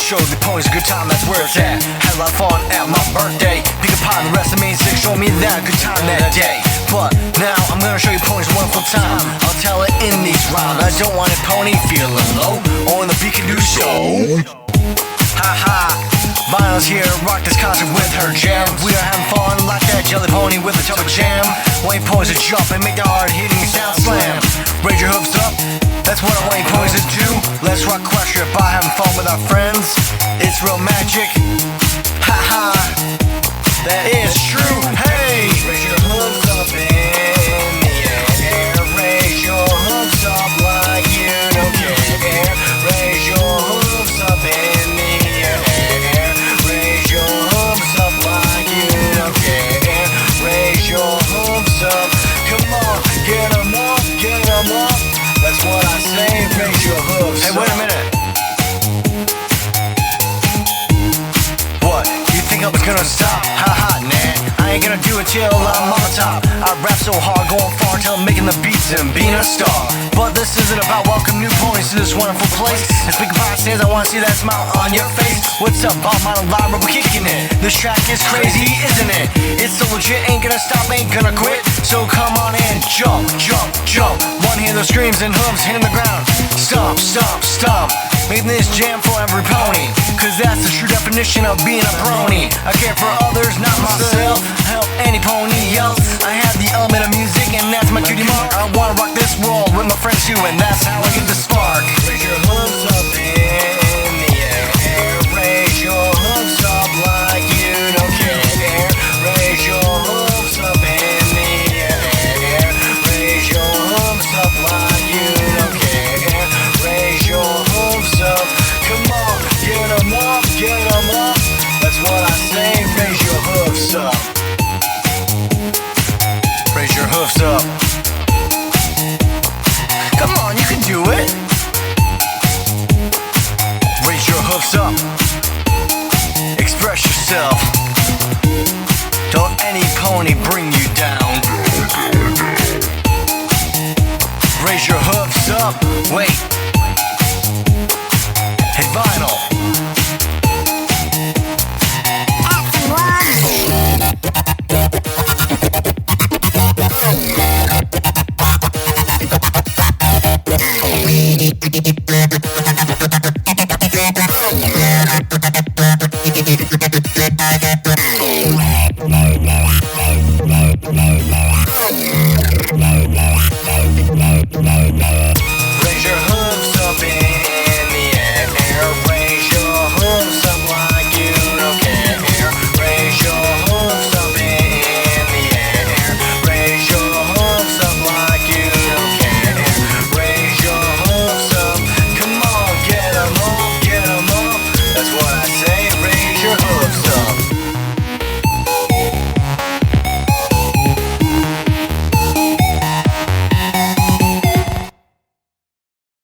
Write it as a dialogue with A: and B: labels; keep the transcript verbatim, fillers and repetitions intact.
A: show the ponies a good time, that's where it's at. Had a lot of fun at my birthday. Pick a pie and the rest of me six show me that good time that day. But now I'm gonna show you ponies one full time. I'll tell it in these rhymes. I don't want a pony feeling low on the Beacon Do Show. Ha ha. Vinyl's here, rock this concert with her jam. We are having fun like that jelly pony with a tub of jam. Want your ponies to jump and make the hard hitting sound slam. Raise your hooves up, that's what I want your ponies to do. Let's rock crush your by having fun with our friends. It's real magic. Ha ha. That is true. Hey! Raise your hooves up in the air. Raise your hooves up like you don't care. Raise your hooves up in the air. Raise your hooves up like you don't care. Raise your hooves up. Come on, get them up, get them up. That's what I say, raise your hooves. Hey, wait a minute. What? You think I was gonna stop? Ha ha, nah. I ain't gonna do it till I'm on the top. I rap so hard, going far till I'm making the beats and being a star. But this isn't about welcome new ponies to this wonderful place. As Big Pie says, I wanna see that smile on your face. What's up, Bob Model Live, we're kicking it. This track is crazy, isn't it? It's so legit, ain't gonna stop, ain't gonna quit. So come on and jump, jump, jump. One hand those screams and hooves hitting the ground. Stomp, stomp, stomp. Making this jam for every pony, cause that's the true definition of being a brony. I care for others, not myself. Help any pony else. I have the element of music and that's my cutie mark. I wanna rock this world with my friends too, and that's how I get the spark. Raise your hooves up in the air. Raise your hooves up like you don't care. Raise your hooves up in the air. Raise your hooves up like you don't care. Raise your hooves up. Come on, get them up, get them up. That's what I say, raise your hooves up. Raise your hooves up. Come on, you can do it. Raise your hooves up. Express yourself. Don't any pony bring you down. Raise your hooves up. Wait. Hey, Vinyl.
B: No, no, no, no, no, no, no.